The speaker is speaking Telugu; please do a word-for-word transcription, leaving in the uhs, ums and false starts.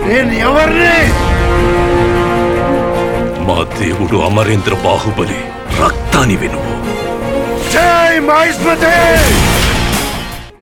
నేను ఎవరిని? మా దేవుడు అమరేంద్ర బాహుబలి రక్తాన్ని వినువు. జై మహిష్మతి!